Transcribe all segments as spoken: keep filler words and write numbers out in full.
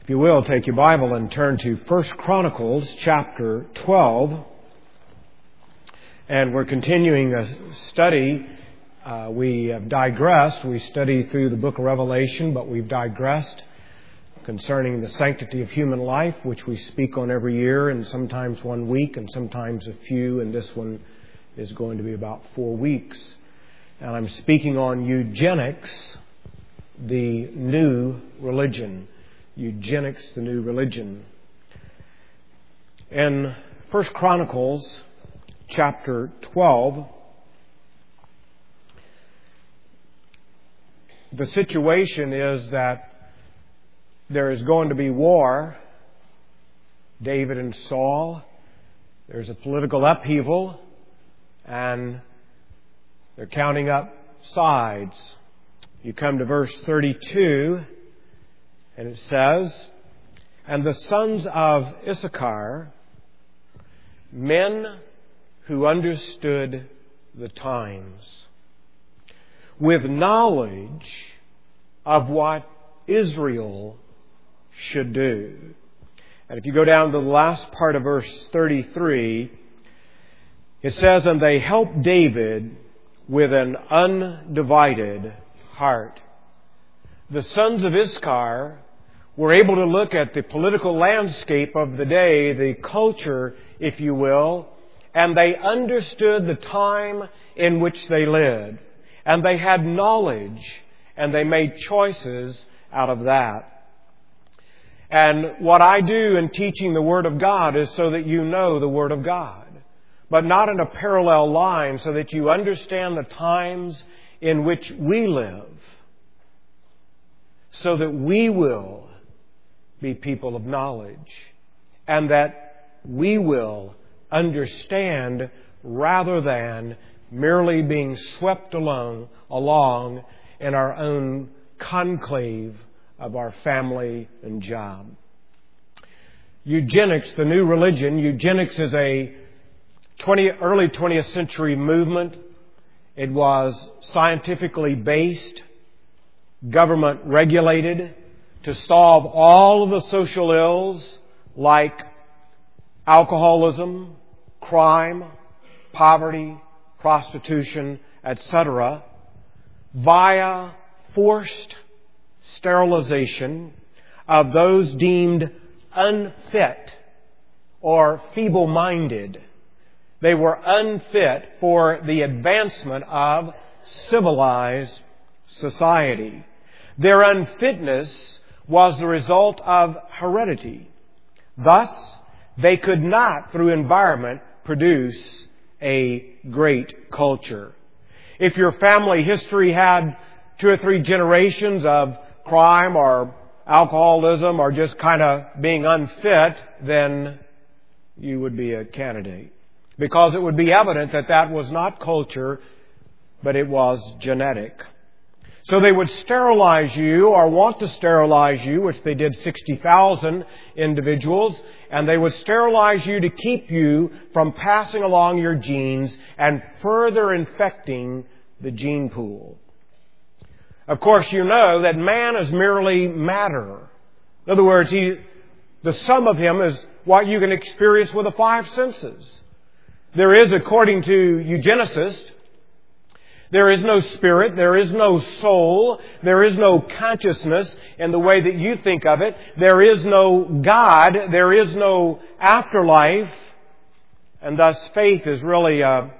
If you will, take your Bible and turn to First Chronicles chapter twelve. And we're continuing a study. Uh, we have digressed. We studied through the book of Revelation, but we've digressed concerning the sanctity of human life, which we speak on every year, and sometimes one week and sometimes a few. And this one is going to be about four weeks. And I'm speaking on eugenics, the new religion. Eugenics, the new religion. In First Chronicles chapter twelve, the situation is that there is going to be war. David and Saul. There's a political upheaval, and they're counting up sides. You come to verse thirty-two, and it says, "And the sons of Issachar, men who understood the times, with knowledge of what Israel should do." And if you go down to the last part of verse thirty-three, it says, "And they helped David with an undivided heart." The sons of Issachar were able to look at the political landscape of the day, the culture, if you will, and they understood the time in which they lived. And they had knowledge, and they made choices out of that. And what I do in teaching the Word of God is so that you know the Word of God, but not in a parallel line, so that you understand the times in which we live, so that we will be people of knowledge, and that we will understand rather than merely being swept along, along in our own conclave of our family and job. Eugenics, the new religion. Eugenics is a twenty, early twentieth century movement. It was scientifically based, government regulated, to solve all of the social ills like alcoholism, crime, poverty, prostitution, et cetera, via forced sterilization of those deemed unfit or feeble-minded. They were unfit for the advancement of civilized society. Their unfitness was the result of heredity. Thus, they could not, through environment, produce a great culture. If your family history had two or three generations of crime or alcoholism or just kind of being unfit, then you would be a candidate. Because it would be evident that that was not culture, but it was genetic. So they would sterilize you or want to sterilize you, which they did sixty thousand individuals, and they would sterilize you to keep you from passing along your genes and further infecting the gene pool. Of course, you know that man is merely matter. In other words, he, the sum of him is what you can experience with the five senses. There is, according to eugenicists, there is no spirit, there is no soul, there is no consciousness in the way that you think of it. There is no God, there is no afterlife, and thus faith is really a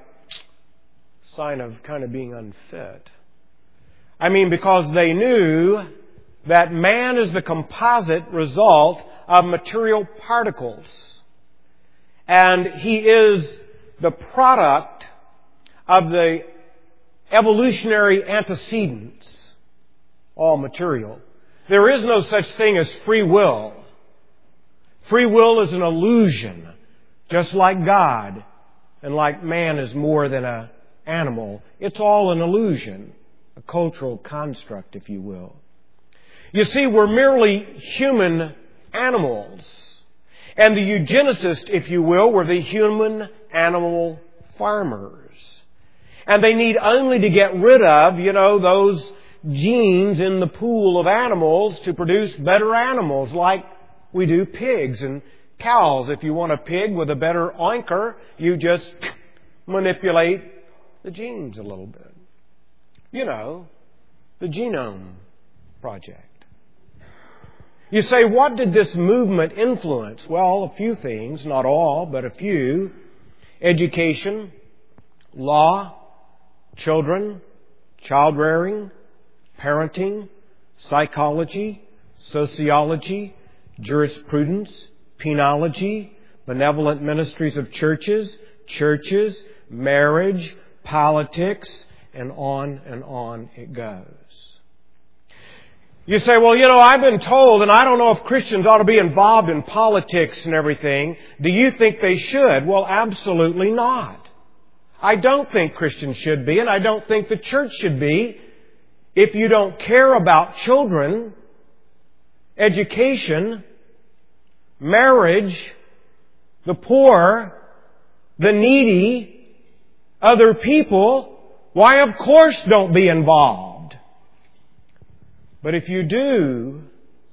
sign of kind of being unfit. I mean, because they knew that man is the composite result of material particles, and he is the product of the evolutionary antecedents, all material. There is no such thing as free will. Free will is an illusion, just like God and like man is more than an animal. It's all an illusion, a cultural construct, if you will. You see, we're merely human animals. And the eugenicists, if you will, were the human animal farmers. And they need only to get rid of, you know, those genes in the pool of animals to produce better animals like we do pigs and cows. If you want a pig with a better oinker, you just manipulate the genes a little bit. You know, the Genome Project. You say, what did this movement influence? Well, a few things, not all, but a few. Education, law, children, child rearing, parenting, psychology, sociology, jurisprudence, penology, benevolent ministries of churches, churches, marriage, politics, and on and on it goes. You say, well, you know, I've been told, and I don't know if Christians ought to be involved in politics and everything. Do you think they should? Well, absolutely not. I don't think Christians should be, and I don't think the church should be. If you don't care about children, education, marriage, the poor, the needy, other people, why, of course, don't be involved. But if you do,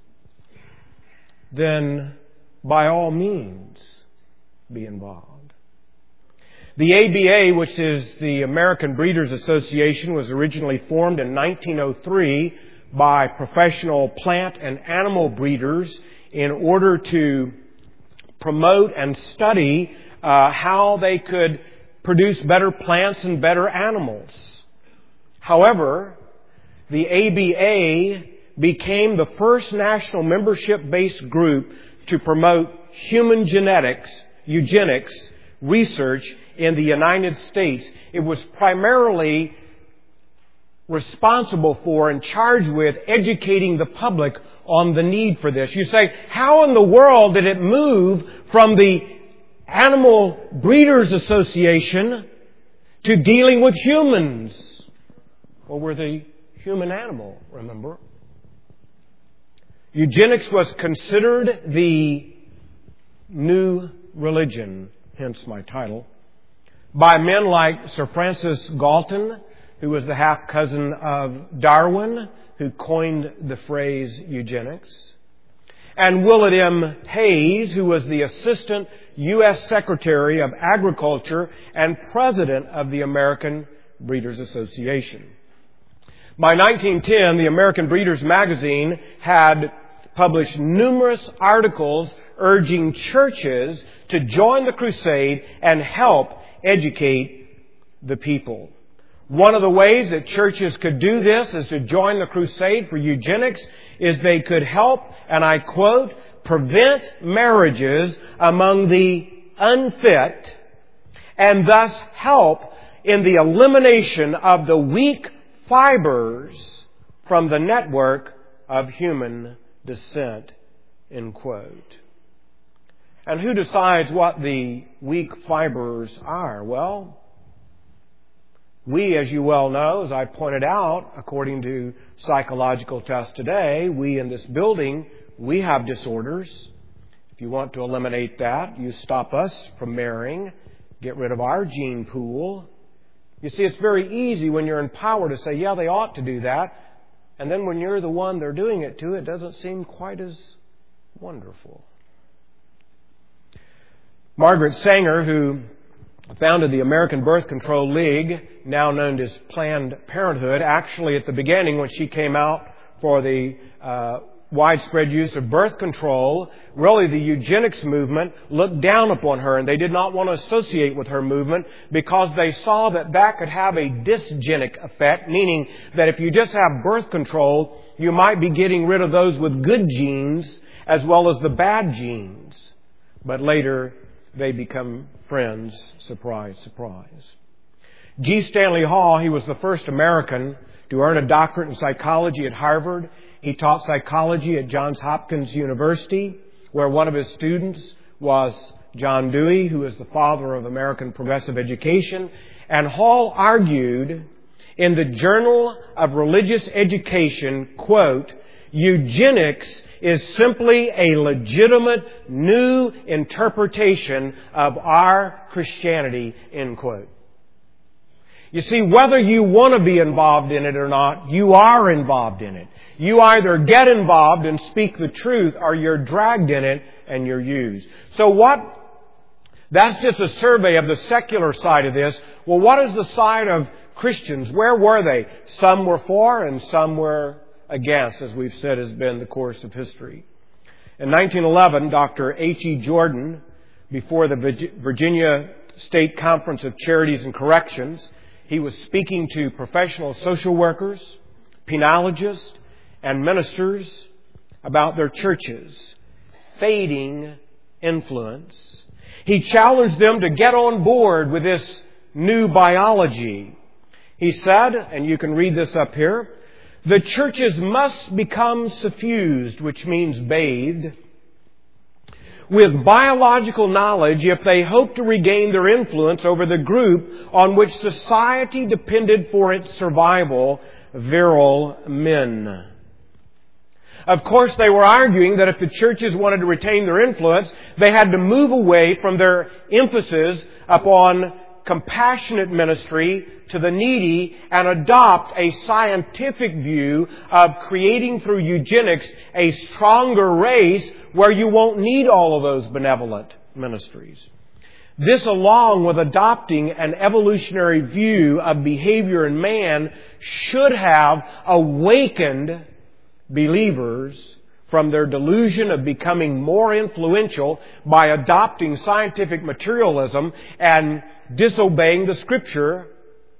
then by all means be involved. The A B A, which is the American Breeders Association, was originally formed in nineteen oh three by professional plant and animal breeders in order to promote and study uh, how they could produce better plants and better animals. However, the A B A became the first national membership-based group to promote human genetics, eugenics, research in the United States. It was primarily responsible for and charged with educating the public on the need for this. You say, how in the world did it move from the Animal Breeders Association to dealing with humans? Well, we're the human animal, remember? Eugenics was considered the new religion, hence my title, by men like Sir Francis Galton, who was the half-cousin of Darwin, who coined the phrase eugenics, and Willard M. Hayes, who was the Assistant U S Secretary of Agriculture and President of the American Breeders Association. By nineteen ten, the American Breeders Magazine had published numerous articles urging churches to join the crusade and help educate the people. One of the ways that churches could do this is to join the crusade for eugenics is they could help, and I quote, prevent marriages among the unfit and thus help in the elimination of the weak fibers from the network of human descent, end quote. And who decides what the weak fibers are? Well, we, as you well know, as I pointed out, according to psychological tests today, we in this building, we have disorders. If you want to eliminate that, you stop us from marrying, get rid of our gene pool. You see, it's very easy when you're in power to say, yeah, they ought to do that. And then when you're the one they're doing it to, it doesn't seem quite as wonderful. Margaret Sanger, who founded the American Birth Control League, now known as Planned Parenthood, actually at the beginning when she came out for the uh, widespread use of birth control, really the eugenics movement looked down upon her, and they did not want to associate with her movement because they saw that that could have a dysgenic effect, meaning that if you just have birth control, you might be getting rid of those with good genes as well as the bad genes. But later, they become friends. Surprise, surprise. G. Stanley Hall, he was the first American to earn a doctorate in psychology at Harvard. He taught psychology at Johns Hopkins University, where one of his students was John Dewey, who is the father of American progressive education. And Hall argued in the Journal of Religious Education, quote, eugenics is simply a legitimate new interpretation of our Christianity, end quote. You see, whether you want to be involved in it or not, you are involved in it. You either get involved and speak the truth, or you're dragged in it and you're used. So what? That's just a survey of the secular side of this. Well, what is the side of Christians? Where were they? Some were for and some were against, as we've said has been the course of history. In nineteen eleven, Doctor H E Jordan, before the Virginia State Conference of Charities and Corrections, he was speaking to professional social workers, penologists, and ministers about their churches' fading influence. He challenged them to get on board with this new biology. He said, and you can read this up here, the churches must become suffused, which means bathed, with biological knowledge if they hope to regain their influence over the group on which society depended for its survival, virile men. Of course, they were arguing that if the churches wanted to retain their influence, they had to move away from their emphasis upon compassionate ministry to the needy and adopt a scientific view of creating through eugenics a stronger race where you won't need all of those benevolent ministries. This, along with adopting an evolutionary view of behavior in man, should have awakened believers from their delusion of becoming more influential by adopting scientific materialism and disobeying the Scripture,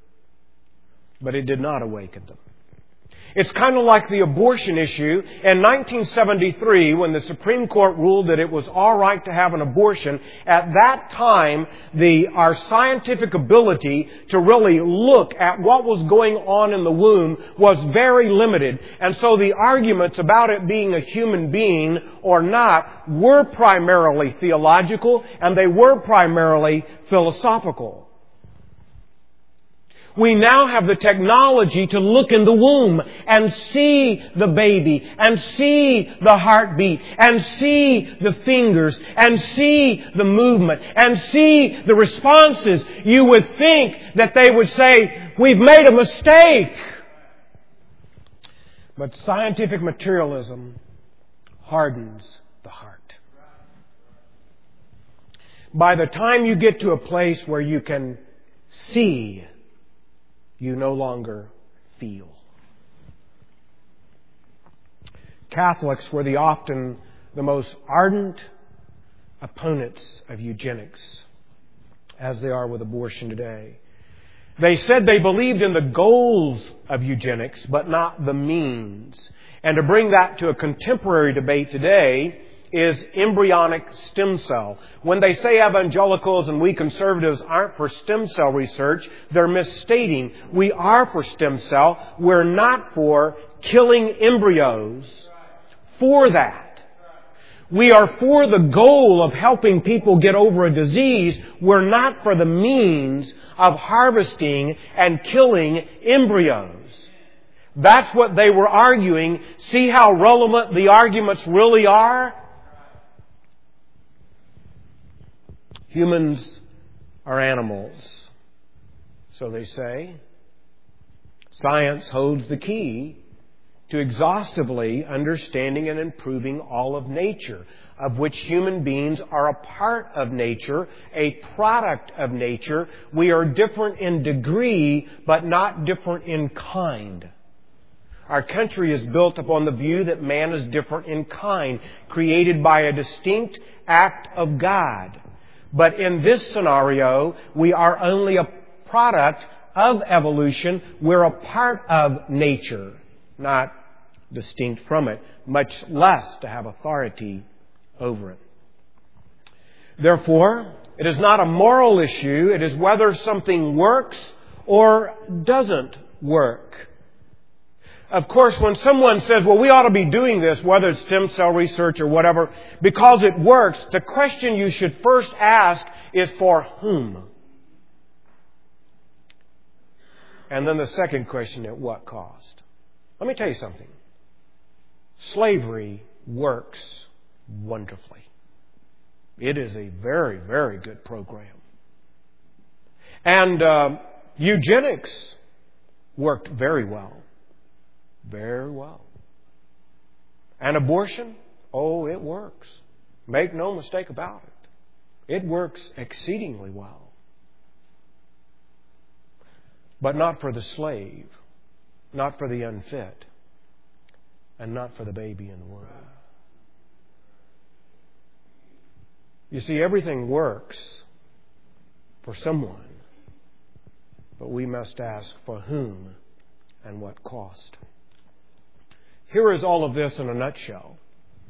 but it did not awaken them. It's kind of like the abortion issue. In nineteen seventy-three, when the Supreme Court ruled that it was all right to have an abortion, at that time, the our scientific ability to really look at what was going on in the womb was very limited. And so the arguments about it being a human being or not were primarily theological, and they were primarily philosophical. We now have the technology to look in the womb and see the baby and see the heartbeat and see the fingers and see the movement and see the responses. You would think that they would say, we've made a mistake. But scientific materialism hardens the heart. By the time you get to a place where you can see, you no longer feel. Catholics were the often the most ardent opponents of eugenics, as they are with abortion today. They said they believed in the goals of eugenics, but not the means. And to bring that to a contemporary debate today is embryonic stem cell. When they say evangelicals and we conservatives aren't for stem cell research, they're misstating. We are for stem cell. We're not for killing embryos for that. We are for the goal of helping people get over a disease. We're not for the means of harvesting and killing embryos. That's what they were arguing. See how relevant the arguments really are? Humans are animals, so they say. Science holds the key to exhaustively understanding and improving all of nature, of which human beings are a part of nature, a product of nature. We are different in degree, but not different in kind. Our country is built upon the view that man is different in kind, created by a distinct act of God. But in this scenario, we are only a product of evolution. We're a part of nature, not distinct from it, much less to have authority over it. Therefore, it is not a moral issue. It is whether something works or doesn't work. Of course, when someone says, well, we ought to be doing this, whether it's stem cell research or whatever, because it works, the question you should first ask is for whom? And then the second question, at what cost? Let me tell you something. Slavery works wonderfully. It is a very, very good program. And uh, Eugenics worked very well. Very well. And abortion? Oh, it works. Make no mistake about it. It works exceedingly well. But not for the slave, not for the unfit, and not for the baby in the womb. You see, everything works for someone, but we must ask for whom and what cost. Here is all of this in a nutshell.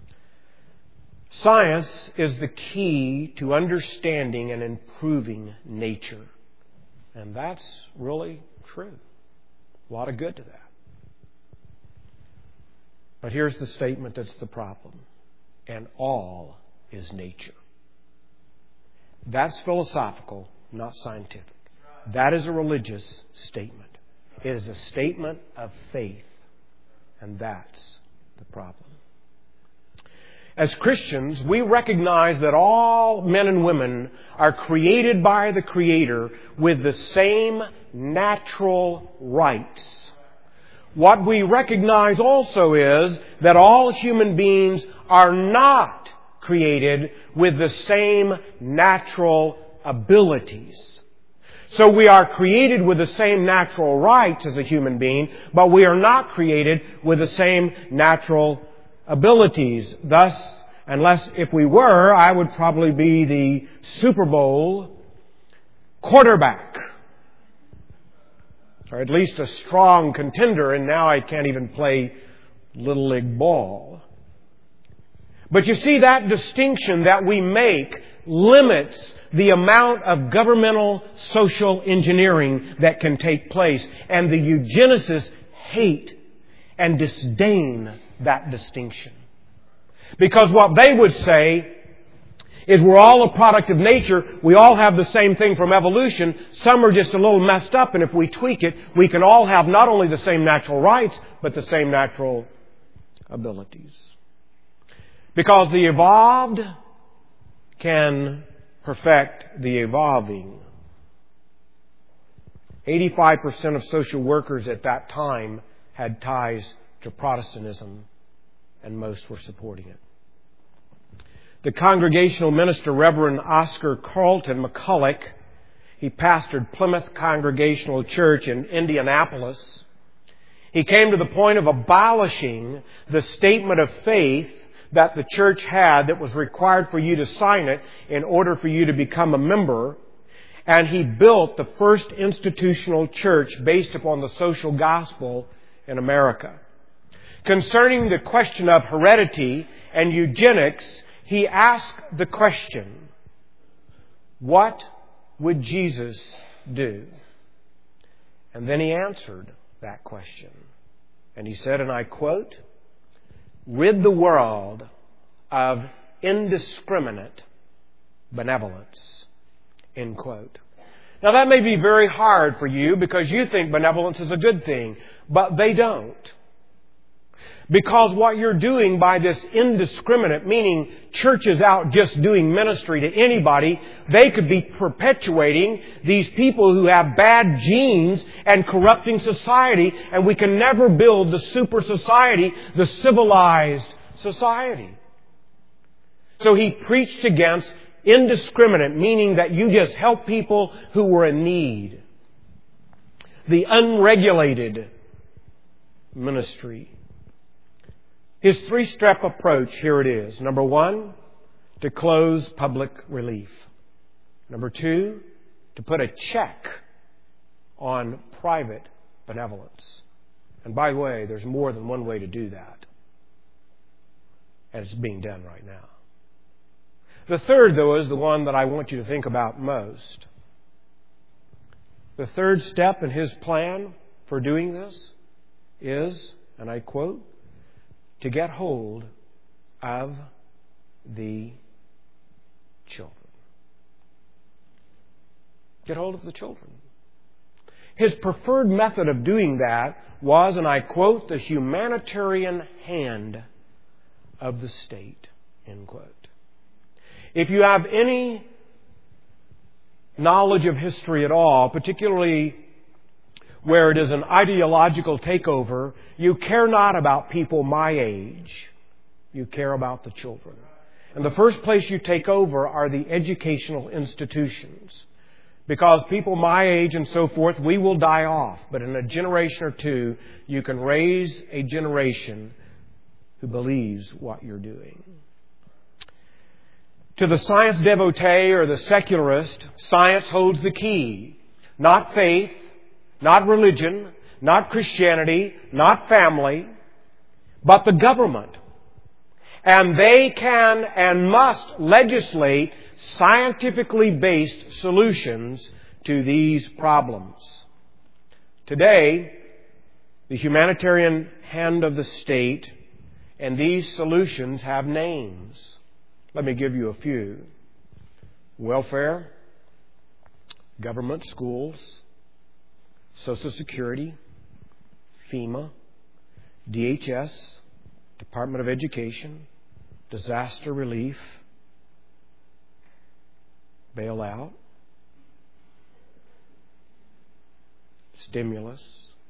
Science is the key to understanding and improving nature. And that's really true. A lot of good to that. But here's the statement that's the problem. And all is nature. That's philosophical, not scientific. That is a religious statement. It is a statement of faith. And that's the problem. As Christians, we recognize that all men and women are created by the Creator with the same natural rights. What we recognize also is that all human beings are not created with the same natural abilities. So we are created with the same natural rights as a human being, but we are not created with the same natural abilities. Thus, unless if we were, I would probably be the Super Bowl quarterback. Or at least a strong contender, and now I can't even play Little League ball. But you see, that distinction that we make limits the amount of governmental social engineering that can take place. And the eugenicists hate and disdain that distinction. Because what they would say is we're all a product of nature. We all have the same thing from evolution. Some are just a little messed up, and if we tweak it, we can all have not only the same natural rights, but the same natural abilities. Because the evolved can perfect the evolving. eighty-five percent of social workers at that time had ties to Protestantism, and most were supporting it. The Congregational minister, Reverend Oscar Carlton McCulloch, he pastored Plymouth Congregational Church in Indianapolis. He came to the point of abolishing the statement of faith that the church had that was required for you to sign it in order for you to become a member. And he built the first institutional church based upon the social gospel in America. Concerning the question of heredity and eugenics, he asked the question, what would Jesus do? And then he answered that question. And he said, and I quote, rid the world of indiscriminate benevolence. End quote. Now that may be very hard for you because you think benevolence is a good thing, but they don't. Because what you're doing by this indiscriminate, meaning churches out just doing ministry to anybody, they could be perpetuating these people who have bad genes and corrupting society, and we can never build the super society, the civilized society. So he preached against indiscriminate, meaning that you just help people who were in need. The unregulated ministry. His three-step approach, here it is. Number one, to close public relief. Number two, to put a check on private benevolence. And by the way, there's more than one way to do that. And it's being done right now. The third, though, is the one that I want you to think about most. The third step in his plan for doing this is, and I quote, to get hold of the children. Get hold of the children. His preferred method of doing that was, and I quote, the humanitarian hand of the state. End quote. If you have any knowledge of history at all, particularly where it is an ideological takeover, you care not about people my age. You care about the children. And the first place you take over are the educational institutions. Because people my age and so forth, we will die off. But in a generation or two, you can raise a generation who believes what you're doing. To the science devotee or the secularist, science holds the key. Not faith, not religion, not Christianity, not family, but the government. And they can and must legislate scientifically based solutions to these problems. Today, the humanitarian hand of the state and these solutions have names. Let me give you a few. Welfare, government schools, Social Security, FEMA, D H S, Department of Education, disaster relief, bailout, stimulus.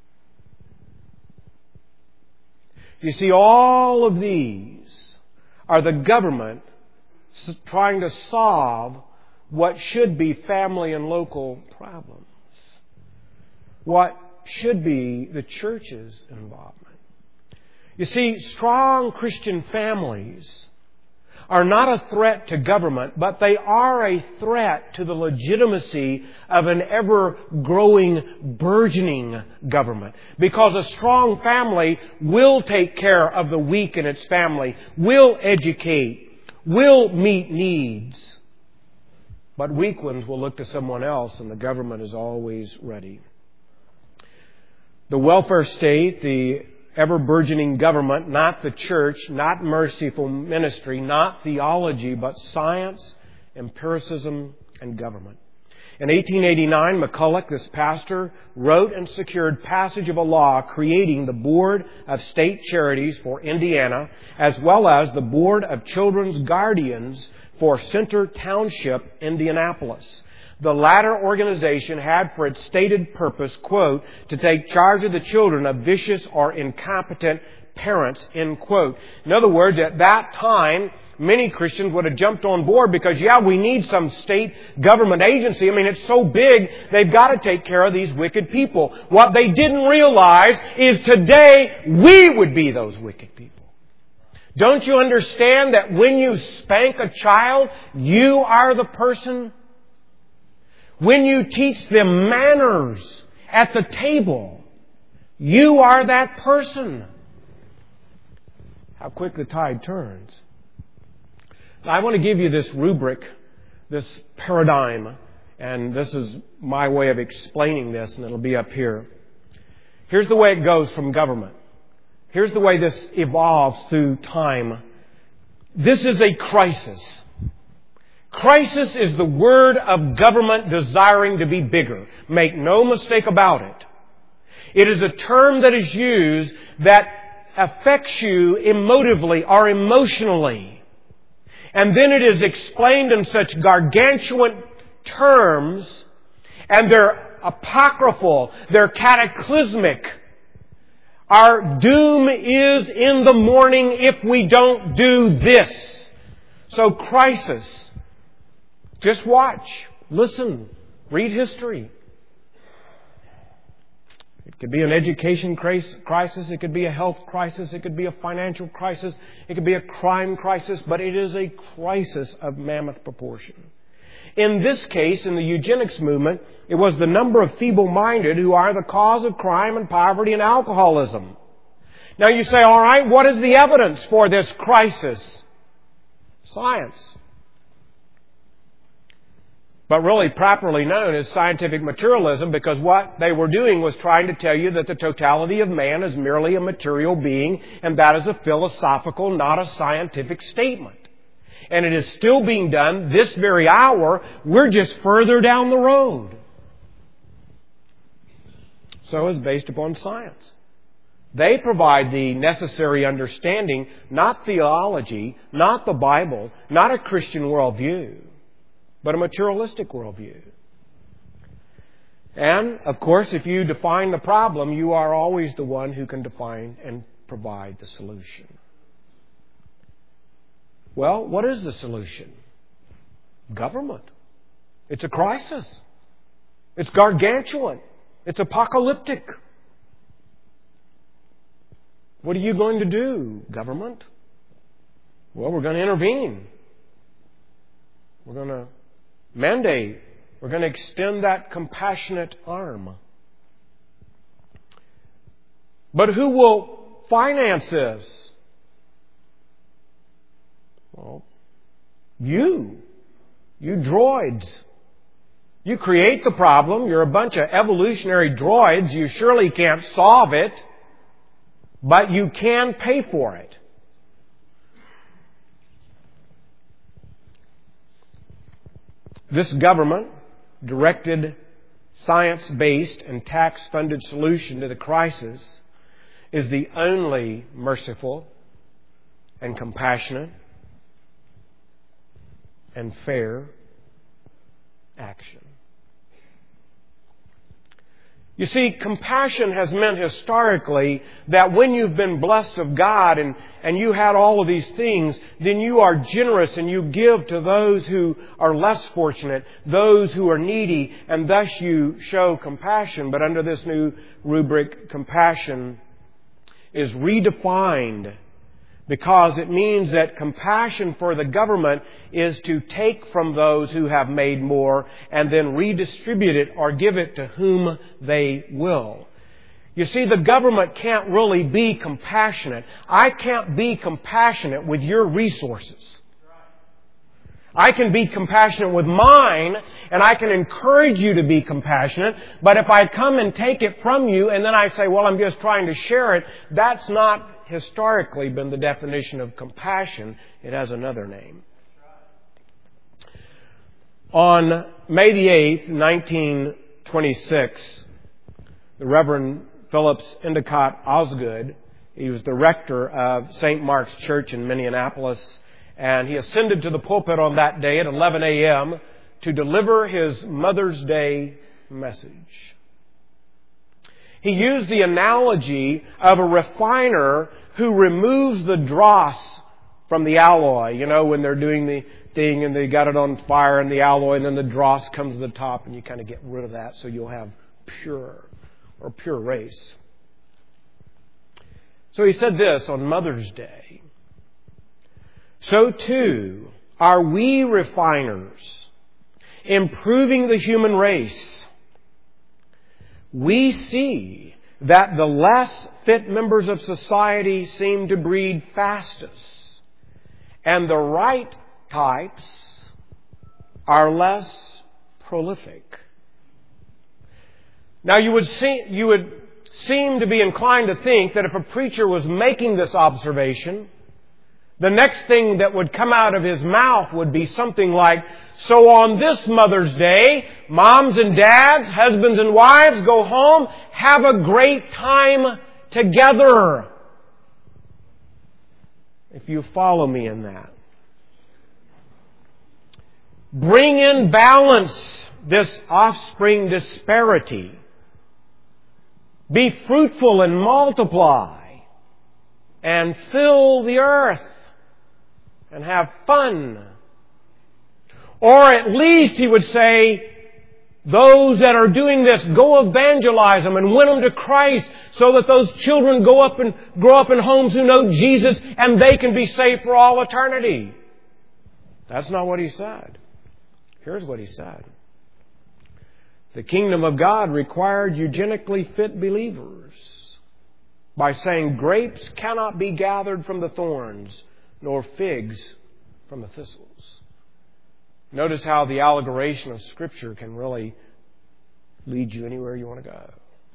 You see, all of these are the government trying to solve what should be family and local problems. What should be the church's involvement. You see, strong Christian families are not a threat to government, but they are a threat to the legitimacy of an ever-growing, burgeoning government. Because a strong family will take care of the weak in its family, will educate, will meet needs. But weak ones will look to someone else, and the government is always ready. The welfare state, the ever-burgeoning government, not the church, not merciful ministry, not theology, but science, empiricism, and government. In eighteen eighty-nine, McCulloch, this pastor, wrote and secured passage of a law creating the Board of State Charities for Indiana, as well as the Board of Children's Guardians for Center Township, Indianapolis. The latter organization had for its stated purpose, quote, to take charge of the children of vicious or incompetent parents, end quote. In other words, at that time, many Christians would have jumped on board because, yeah, we need some state government agency. I mean, it's so big, they've got to take care of these wicked people. What they didn't realize is today we would be those wicked people. Don't you understand that when you spank a child, you are the person? When you teach them manners at the table, you are that person. How quick the tide turns. Now, I want to give you this rubric, this paradigm, and this is my way of explaining this, and it'll be up here. Here's the way it goes from government. Here's the way this evolves through time. This is a crisis. Crisis is the word of government desiring to be bigger. Make no mistake about it. It is a term that is used that affects you emotively or emotionally. And then it is explained in such gargantuan terms, and they're apocryphal, they're cataclysmic. Our doom is in the morning if we don't do this. So crisis. Just watch, listen, read history. It could be an education crisis, it could be a health crisis, it could be a financial crisis, it could be a crime crisis, but it is a crisis of mammoth proportion. In this case, in the eugenics movement, it was the number of feeble-minded who are the cause of crime and poverty and alcoholism. Now you say, all right, what is the evidence for this crisis? Science. But really properly known as scientific materialism, because what they were doing was trying to tell you that the totality of man is merely a material being, and that is a philosophical, not a scientific statement. And it is still being done this very hour. We're just further down the road. So it's based upon science. They provide the necessary understanding, not theology, not the Bible, not a Christian worldview, but a materialistic worldview. And, of course, if you define the problem, you are always the one who can define and provide the solution. Well, what is the solution? Government. It's a crisis. It's gargantuan. It's apocalyptic. What are you going to do, government? Well, we're going to intervene. We're going to mandate. We're going to extend that compassionate arm. But who will finance this? Well, you. You droids. You create the problem. You're a bunch of evolutionary droids. You surely can't solve it, but you can pay for it. This government directed, science-based, and tax-funded solution to the crisis is the only merciful and compassionate and fair action. You see, compassion has meant historically that when you've been blessed of God and, and you had all of these things, then you are generous and you give to those who are less fortunate, those who are needy, and thus you show compassion. But under this new rubric, compassion is redefined, because it means that compassion for the government is to take from those who have made more and then redistribute it or give it to whom they will. You see, the government can't really be compassionate. I can't be compassionate with your resources. I can be compassionate with mine, and I can encourage you to be compassionate, but if I come and take it from you and then I say, well, I'm just trying to share it, that's not historically been the definition of compassion. It has another name. On May the eighth, nineteen twenty-six, the Reverend Phillips Endicott Osgood, he was the rector of Saint Mark's Church in Minneapolis, and he ascended to the pulpit on that day at eleven a.m. to deliver his Mother's Day message. He used the analogy of a refiner who removes the dross from the alloy. You know, when they're doing the thing and they got it on fire and the alloy, and then the dross comes to the top and you kind of get rid of that so you'll have pure or pure race. So he said this on Mother's Day. So too are we refiners improving the human race. We see that the less fit members of society seem to breed fastest, and the right types are less prolific. Now, you would see, you would seem to be inclined to think that if a preacher was making this observation, the next thing that would come out of his mouth would be something like, so on this Mother's Day, moms and dads, husbands and wives, go home, have a great time together. If you follow me in that. Bring in balance this offspring disparity. Be fruitful and multiply and fill the earth and have fun. Or at least, he would say, those that are doing this, go evangelize them and win them to Christ so that those children go up and grow up in homes who know Jesus and they can be saved for all eternity. That's not what he said. Here's what he said. The kingdom of God required eugenically fit believers by saying grapes cannot be gathered from the thorns, nor figs from the thistles. Notice how the allegoration of Scripture can really lead you anywhere you want to go.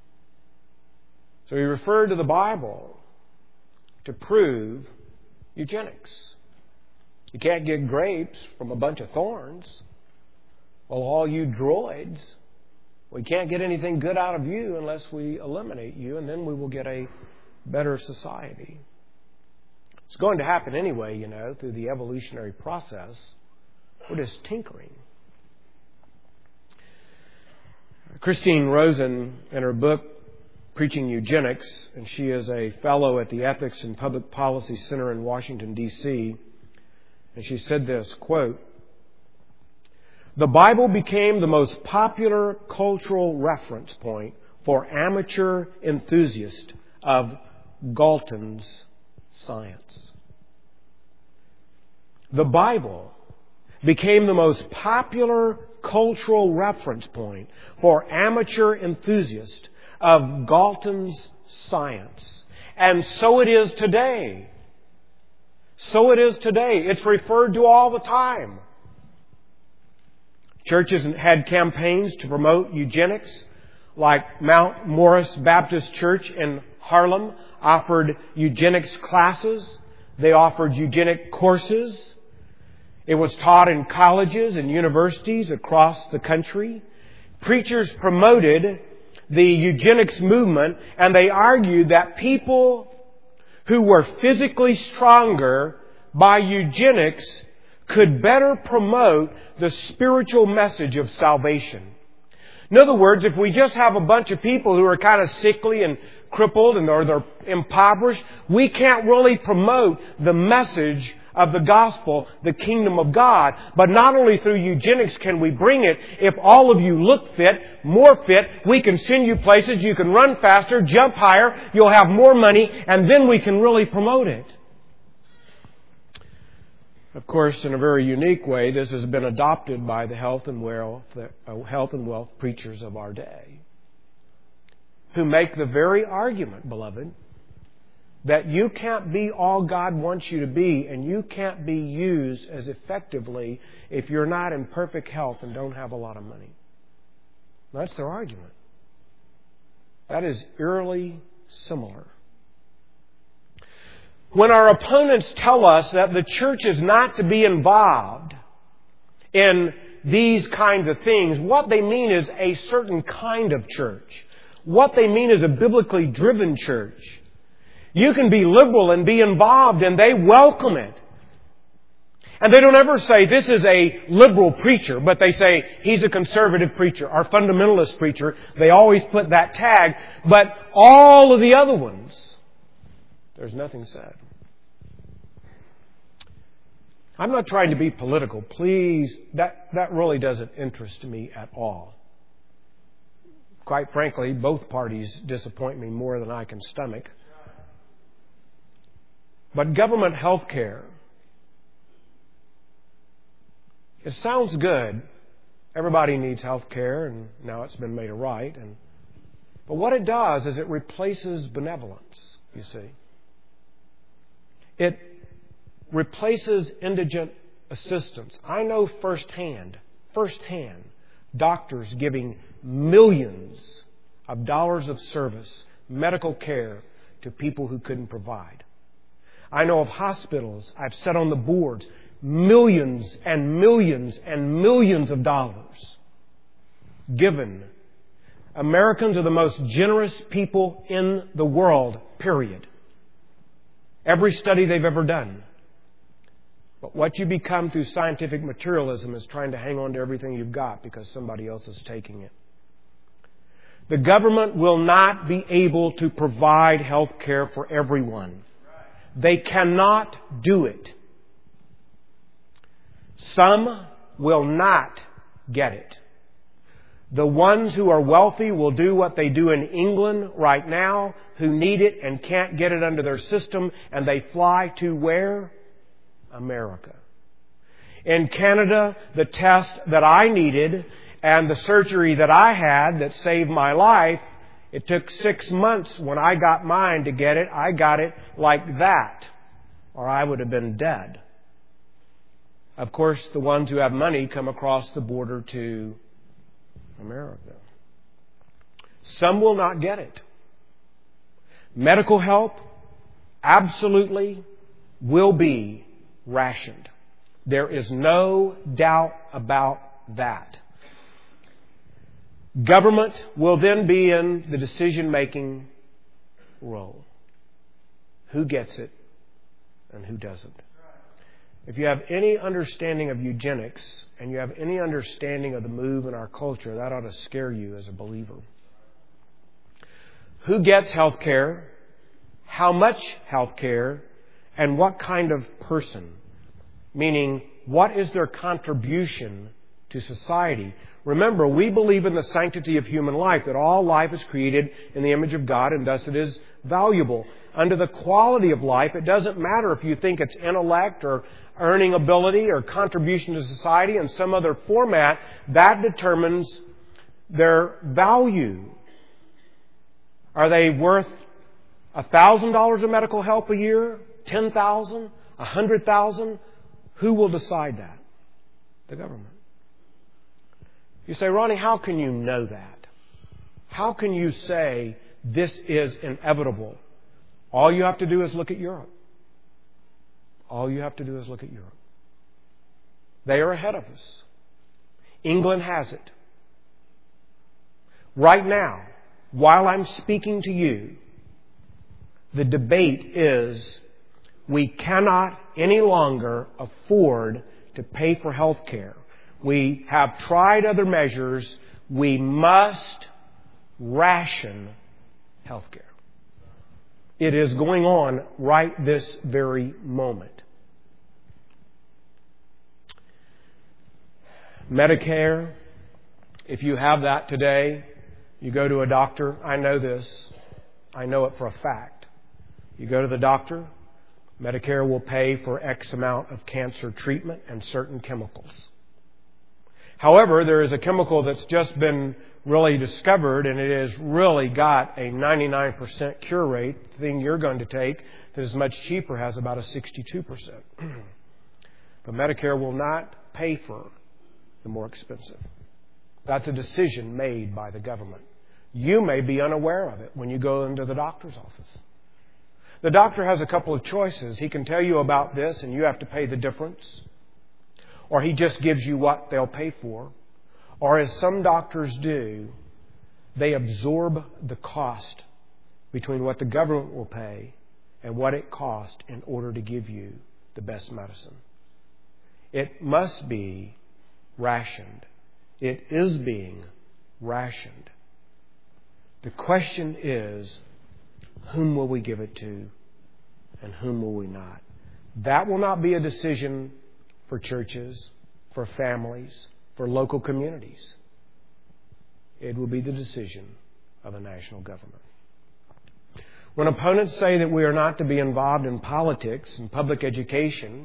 So he referred to the Bible to prove eugenics. You can't get grapes from a bunch of thorns. Well, all you droids, we can't get anything good out of you unless we eliminate you, and then we will get a better society. It's going to happen anyway, you know, through the evolutionary process. We're just tinkering. Christine Rosen, in her book, Preaching Eugenics, and she is a fellow at the Ethics and Public Policy Center in Washington, D C, and she said this, quote, "The Bible became the most popular cultural reference point for amateur enthusiasts of Galton's science." The Bible became the most popular cultural reference point for amateur enthusiasts of Galton's science. And so it is today. So it is today. It's referred to all the time. Churches had campaigns to promote eugenics, like Mount Morris Baptist Church in Harlem offered eugenics classes. They offered eugenic courses. It was taught in colleges and universities across the country. Preachers promoted the eugenics movement, and they argued that people who were physically stronger by eugenics could better promote the spiritual message of salvation. In other words, if we just have a bunch of people who are kind of sickly and crippled and or they're impoverished, we can't really promote the message of the gospel, the kingdom of God. But not only through eugenics can we bring it, if all of you look fit, more fit, we can send you places, you can run faster, jump higher, you'll have more money, and then we can really promote it. Of course, in a very unique way, this has been adopted by the health and wealth, uh, health and wealth preachers of our day, who make the very argument, beloved, that you can't be all God wants you to be, and you can't be used as effectively if you're not in perfect health and don't have a lot of money. That's their argument. That is eerily similar. When our opponents tell us that the church is not to be involved in these kinds of things, what they mean is a certain kind of church. What they mean is a biblically driven church. You can be liberal and be involved, and they welcome it. And they don't ever say, this is a liberal preacher, but they say, he's a conservative preacher, or fundamentalist preacher. They always put that tag. But all of the other ones, there's nothing said. I'm not trying to be political. Please, that, that really doesn't interest me at all. Quite frankly, both parties disappoint me more than I can stomach. But government health care, it sounds good. Everybody needs health care, and now it's been made a right. And, but what it does is it replaces benevolence, you see. It replaces indigent assistance. I know firsthand, firsthand, doctors giving millions of dollars of service, medical care, to people who couldn't provide. I know of hospitals, I've sat on the boards, millions and millions and millions of dollars given. Americans are the most generous people in the world, period. Every study they've ever done. But what you become through scientific materialism is trying to hang on to everything you've got because somebody else is taking it. The government will not be able to provide health care for everyone. They cannot do it. Some will not get it. The ones who are wealthy will do what they do in England right now, who need it and can't get it under their system, and they fly to where? America. In Canada, the test that I needed and the surgery that I had that saved my life, it took six months when I got mine to get it. I got it like that, or I would have been dead. Of course, the ones who have money come across the border to America. Some will not get it. Medical help absolutely will be rationed. There is no doubt about that. Government will then be in the decision-making role. Who gets it and who doesn't? If you have any understanding of eugenics and you have any understanding of the move in our culture, that ought to scare you as a believer. Who gets health care? How much health care? And what kind of person? Meaning, what is their contribution to society? Remember, we believe in the sanctity of human life, that all life is created in the image of God and thus it is valuable. Under the quality of life, it doesn't matter if you think it's intellect or earning ability or contribution to society in some other format. That determines their value. Are they worth one thousand dollars of medical help a year? ten thousand dollars? one hundred thousand dollars? Who will decide that? The government. You say, Ronnie, how can you know that? How can you say this is inevitable? All you have to do is look at Europe. All you have to do is look at Europe. They are ahead of us. England has it. Right now, while I'm speaking to you, the debate is we cannot any longer afford to pay for health care. We have tried other measures. We must ration health care. It is going on right this very moment. Medicare, if you have that today, you go to a doctor. I know this. I know it for a fact. You go to the doctor, Medicare will pay for X amount of cancer treatment and certain chemicals. However, there is a chemical that's just been really discovered, and it has really got a ninety-nine percent cure rate. The thing you're going to take that is much cheaper has about a sixty-two percent. But Medicare will not pay for the more expensive. That's a decision made by the government. You may be unaware of it when you go into the doctor's office. The doctor has a couple of choices. He can tell you about this and you have to pay the difference. Or he just gives you what they'll pay for. Or as some doctors do, they absorb the cost between what the government will pay and what it costs in order to give you the best medicine. It must be rationed. It is being rationed. The question is, whom will we give it to and whom will we not? That will not be a decision for churches, for families, for local communities. It will be the decision of a national government. When opponents say that we are not to be involved in politics and public education,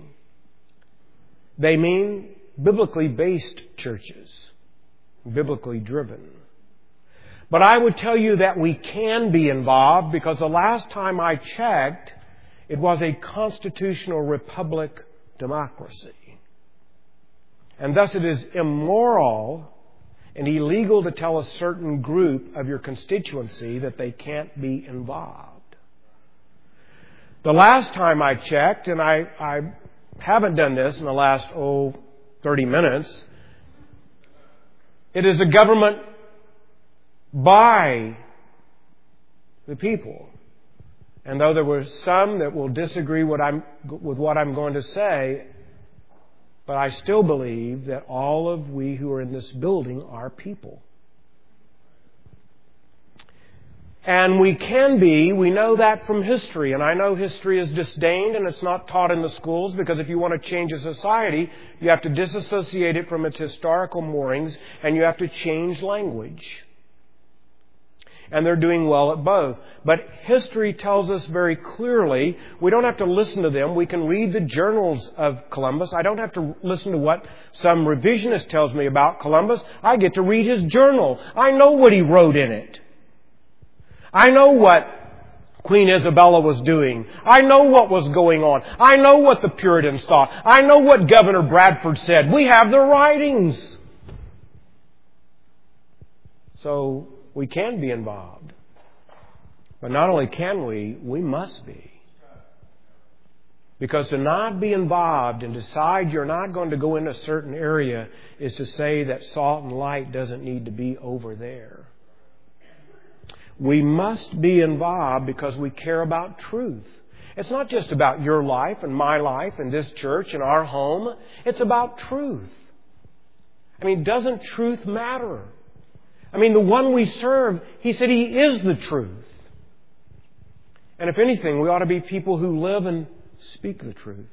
they mean biblically based churches, biblically driven. But I would tell you that we can be involved because the last time I checked, it was a constitutional republic democracy. And thus it is immoral and illegal to tell a certain group of your constituency that they can't be involved. The last time I checked, and I, I haven't done this in the last, oh, thirty minutes, it is a government by the people. And though there were some that will disagree what I'm, with what I'm going to say, but I still believe that all of we who are in this building are people. And we can be, we know that from history. And I know history is disdained and it's not taught in the schools because if you want to change a society, you have to disassociate it from its historical moorings and you have to change language. And they're doing well at both. But history tells us very clearly, we don't have to listen to them. We can read the journals of Columbus. I don't have to listen to what some revisionist tells me about Columbus. I get to read his journal. I know what he wrote in it. I know what Queen Isabella was doing. I know what was going on. I know what the Puritans thought. I know what Governor Bradford said. We have the writings. So we can be involved. But not only can we, we must be. Because to not be involved and decide you're not going to go in a certain area is to say that salt and light doesn't need to be over there. We must be involved because we care about truth. It's not just about your life and my life and this church and our home. It's about truth. I mean, doesn't truth matter? I mean, the one we serve, He said He is the truth. And if anything, we ought to be people who live and speak the truth.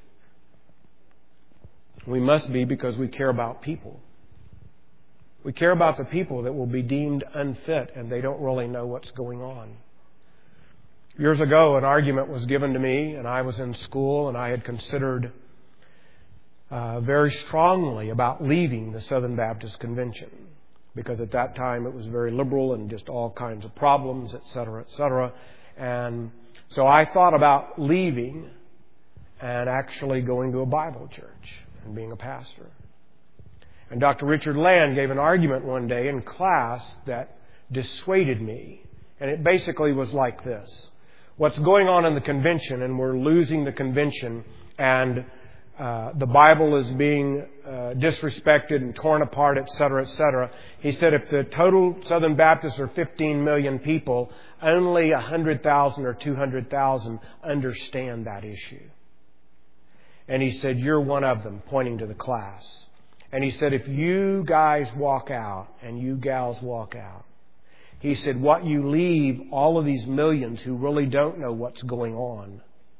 We must be, because we care about people. We care about the people that will be deemed unfit and they don't really know what's going on. Years ago, an argument was given to me, and I was in school, and I had considered uh, very strongly about leaving the Southern Baptist Convention, because at that time it was very liberal and just all kinds of problems, et cetera, et cetera. And so I thought about leaving and actually going to a Bible church and being a pastor. And Doctor Richard Land gave an argument one day in class that dissuaded me. And it basically was like this. What's going on in the convention, and we're losing the convention, and uh, the Bible is being uh, disrespected and torn apart, et cetera, et cetera. He said if the total Southern Baptists are fifteen million people, only one hundred thousand or two hundred thousand understand that issue. And he said, you're one of them, pointing to the class. And he said, if you guys walk out and you gals walk out, he said, what you leave all of these millions who really don't know what's going on,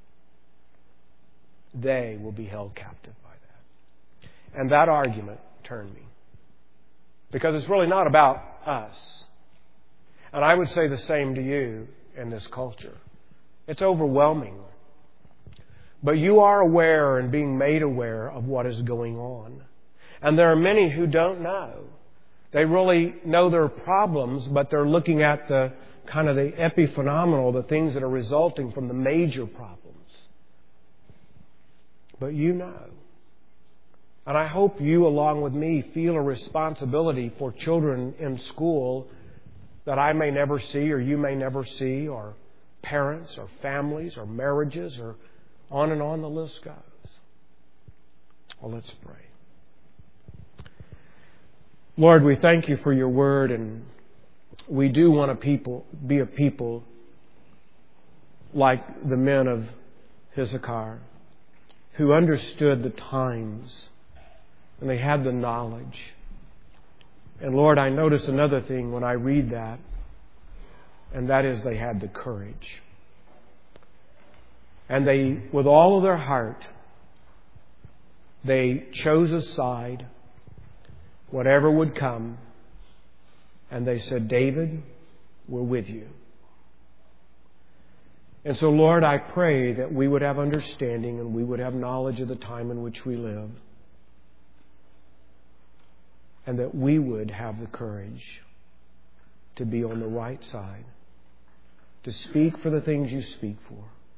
they will be held captive by that. And that argument turned me. Because it's really not about us. And I would say the same to you in this culture. It's overwhelming. But you are aware and being made aware of what is going on. And there are many who don't know. They really know their problems, but they're looking at the kind of the epiphenomenal, the things that are resulting from the major problems. But you know. And I hope you, along with me, feel a responsibility for children in school that I may never see or you may never see, or parents or families or marriages, or on and on the list goes. Well, let's pray. Lord, we thank You for Your word, and we do want to people, be a people like the men of Issachar, who understood the times and they had the knowledge. And Lord, I notice another thing when I read that, and that is they had the courage. And they, with all of their heart, they chose a side, whatever would come, and they said, David, we're with you. And so, Lord, I pray that we would have understanding and we would have knowledge of the time in which we live, and that we would have the courage to be on the right side, to speak for the things You speak for.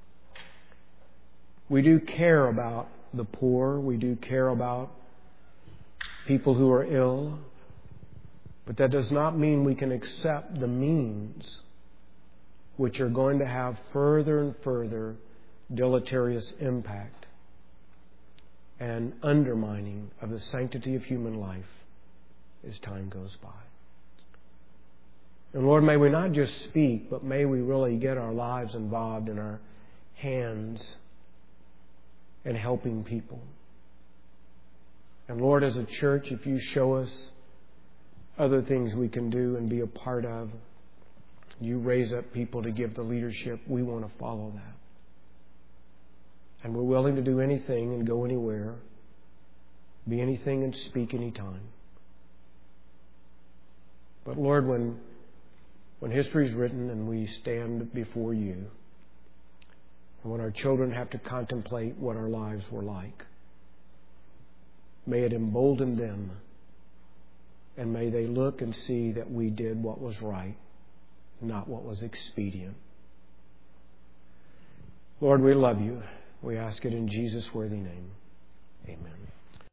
We do care about the poor. We do care about people who are ill. But that does not mean we can accept the means which are going to have further and further deleterious impact and undermining of the sanctity of human life as time goes by. And Lord, may we not just speak, but may we really get our lives involved in our hands in helping people. And Lord, as a church, if You show us other things we can do and be a part of, You raise up people to give the leadership, we want to follow that. And we're willing to do anything and go anywhere, be anything and speak anytime. But Lord, when, when history is written and we stand before You, and when our children have to contemplate what our lives were like, may it embolden them, and may they look and see that we did what was right, not what was expedient. Lord, we love You. We ask it in Jesus' worthy name. Amen.